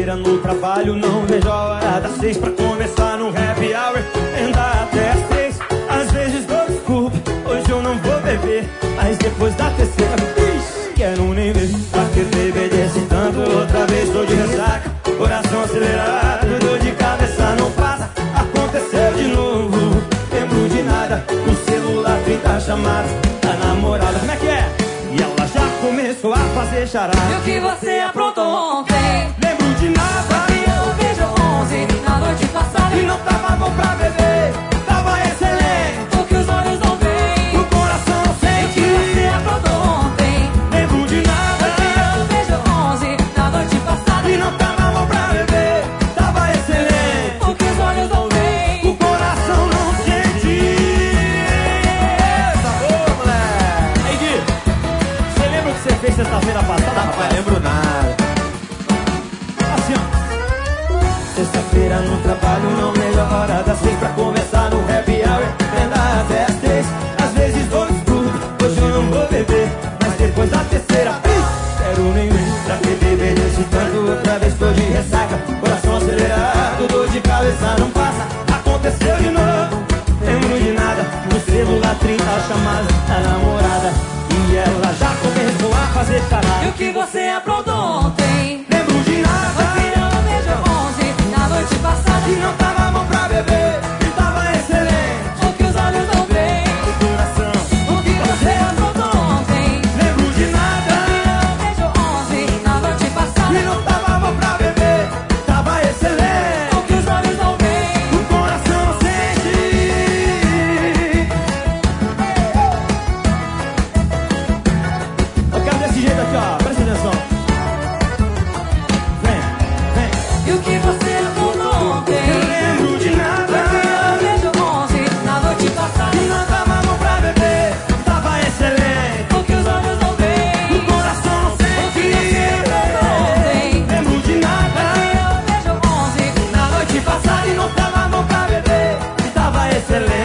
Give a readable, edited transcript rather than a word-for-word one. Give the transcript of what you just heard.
Sexta-feira no trabalho, não vejo a hora das 6 pra começar no happy hour. Andar até as 3, às vezes dou desculpa, hoje eu não vou beber. Mas depois da terceira, quero nem ver. Pra que beber desse tanto, outra vez tô de ressaca. Coração acelerado, dor de cabeça não passa. Aconteceu de novo, lembro de nada. No celular 30 chamadas da namorada. Como é que é? E ela já começou a fazer charada. E o que você aprontou ontem? Lembro de nada. Eu vejo 11 na noite passada. E não tava bom pra beber, tava excelente. O que os olhos não veem, O coração sente. o que você aprontou ontem? Lembro de nada. Eu vejo 11 na noite passada. E não tava bom pra beber, tava excelente. O que os olhos não veem, O coração não sente. Sabor, moleque. Aí, Gui, você lembra o que você fez sexta-feira passada? Rapaz, lembro nada. Assim, ó. Sexta-feira no trabalho, não melhor hora das 6 pra começar no happy hour. Andar até as 3, às vezes dou desculpa, hoje eu não vou beber. Mas depois da terceira, quero nem ver. Pra que beber desse tanto, outra vez tô de ressaca. Coração acelerado, dor de cabeça não passa. Aconteceu de novo, lembro de nada. No celular 30 chamadas da namorada. E ela já começou a fazer e charada. o que você aprontou ontem? Lembro de nada. Eu vejo 11 na noite passada. E não tava bom pra beber, e tava excelente. O que os olhos não veem, O coração, o que você aprontou ontem? lembro de nada. Eu vejo 11 na noite passada. E não tava bom pra beber, tava excelente. O que os olhos não veem, O coração sente. Eu quero desse jeito aqui, ó, presta atenção. Vem, vem. e o que você aprontou ontem? Eu lembro de nada. Eu vejo 11 na noite passada. E não tava bom pra beber, tava excelente. O que os olhos não O veem, coração o que você sente. aprontou ontem? Lembro de nada. Eu vejo 11 na noite E passada. não tava bom pra beber, e tava excelente.